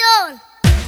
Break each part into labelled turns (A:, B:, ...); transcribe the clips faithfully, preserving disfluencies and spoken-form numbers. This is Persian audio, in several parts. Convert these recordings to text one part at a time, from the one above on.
A: دار.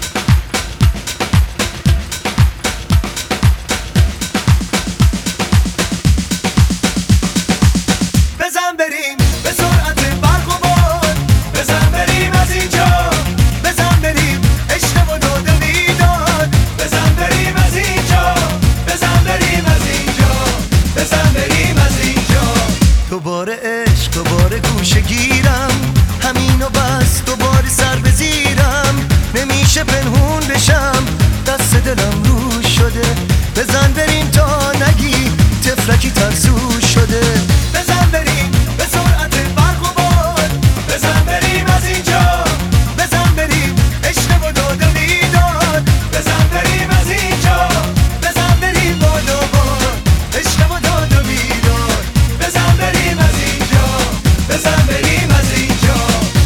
B: بزن بریم به سرعت برق و باد، بزن بریم از اینجا، بزن بریم عشق و داد و بیداد، بزن بریم از اینجا، بزن بریم از اینجا، بزن بریم از اینجا. دوباره عشق دوباره گوشه گیرم، همینو بس دوباره سر بزیرم، نمیشه پنهون بشم دست دلم رو شده، بزن بریم تا نگی تفلکی ترسو شده. بزن بریم به سرعت برق و باد، بزن بریم از اینجا، بزن بریم عشق و داد و بیداد، بزن بریم از اینجا، بزن بریم باد و باد، عشق و داد و بیداد، بزن بریم از اینجا، بزن بریم از اینجا.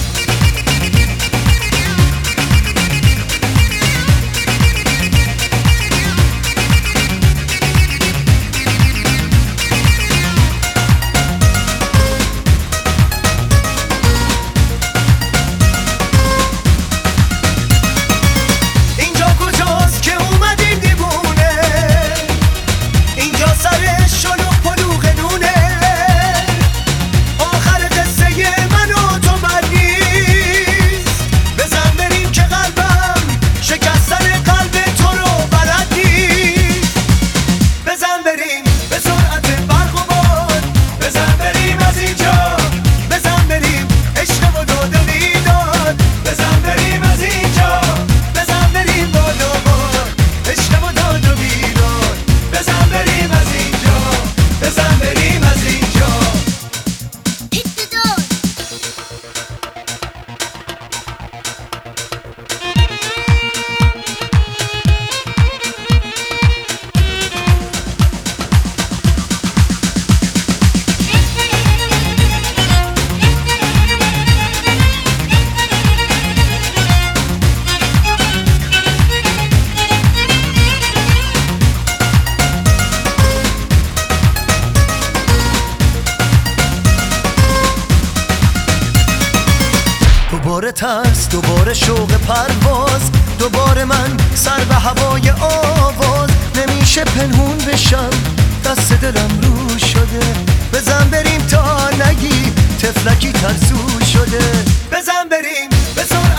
B: دوباره ترس دوباره شوق پرواز، دوباره من سر به هوای آواز، نمیشه پنهون بشم دست دلم رو شده، بزن بریم تا نگی تفلکی ترسو شده. بزن بریم به سرعت